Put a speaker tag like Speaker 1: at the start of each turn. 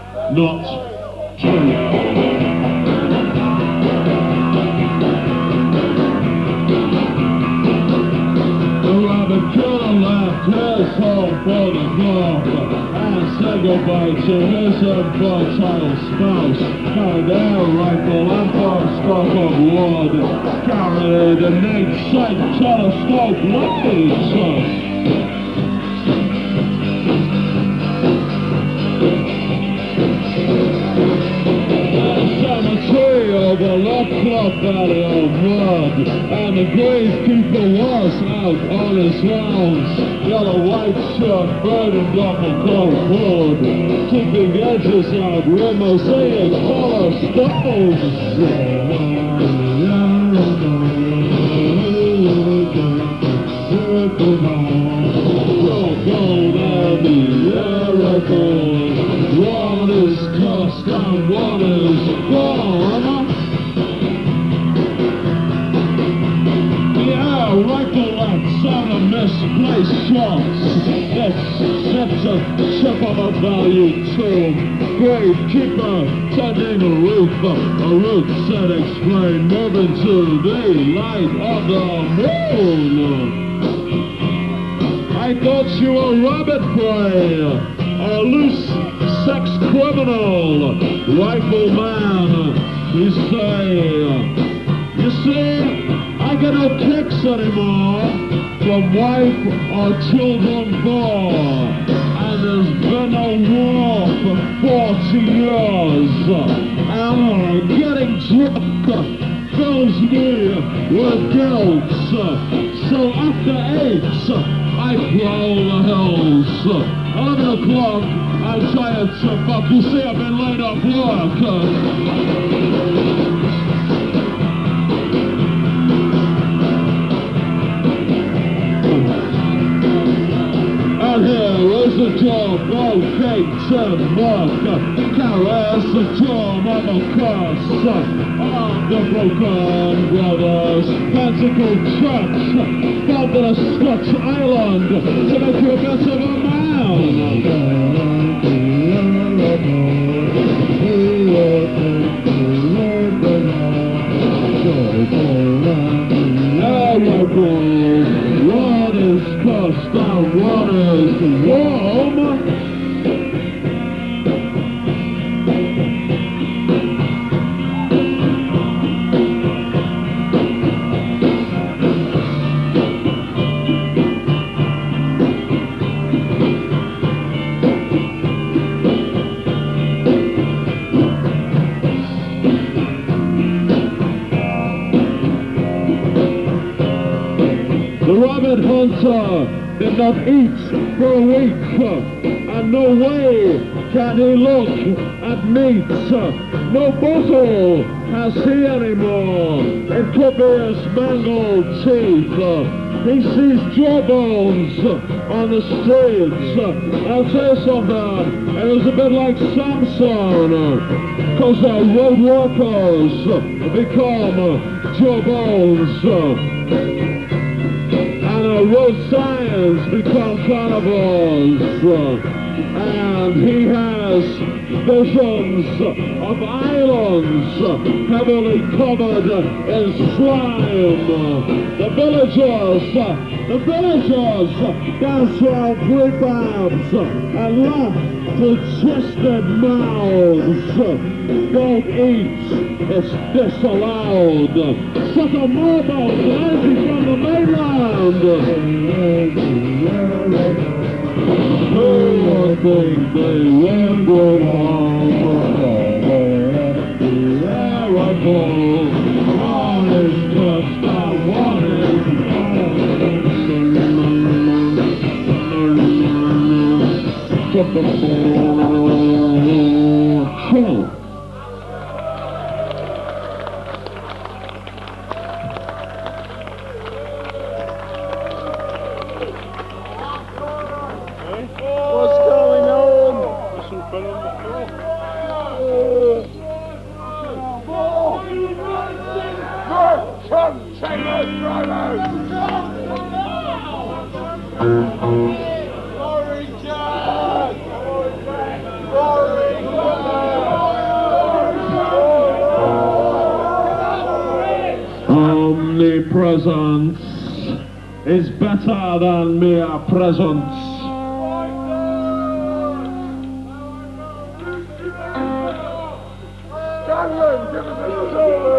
Speaker 1: not true. The killer left his home for the clock and said goodbye to his infertile spouse. Carried their rifle and one stroke of wood, carried an 8-cent telescope laser. Over Lockcloth Valley of Mud, and the gravekeeper was out on his rounds. Yellow white shirt, burning double coat hood, keeping edges out with mosaic color stones. Gold and the miracles, one is cursed and one is gone. Rifle and sound of misplaced shots. That's a chip of a valued tomb. Gravekeeper tending a roof said explain, moving to the light of the moon. I thought you were rabbit prey, a loose sex criminal, rifleman, you say. You see, I get no kicks anymore from wife or children born, and there's been a war for 40 years, and getting drunk fills me with guilt. So after 8, I prowl the hills. 11 o'clock, I'm trying to fuck. You see, I've been laid off work. Here's the job of cakes and milk, caress the charm of a curse on the broken brothers. Pentacle Church, found on a Scotch island to make you a bit of a man. What is cursed and what is warm? The rabbit hunter did not eat for a week, and no way can he look at meat. No bottle has he anymore. It could be his mangled teeth. He sees jawbones on the streets. I'll tell you something, it was a bit like Samson, because road workers become jawbones. Road signs become carnivores, and he has visions of islands heavily covered in slime. The villagers dance around prefabs and laugh with twisted mouths. Don't eat, it's disallowed. Suck a marble, rising from the mainland. Who would think they would go home? One is cursed and one is gone.
Speaker 2: What's going on? Some fell on the floor. Orange! Orange!
Speaker 1: omnipresence is better than mere presence.
Speaker 2: Scanlon, give us a